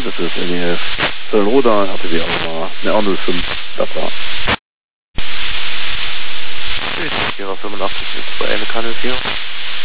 das ist NEF. Zöllenroda, RTW Aurora, ne, A05, das war. Vierer 85 ist bei eine Kanne 4.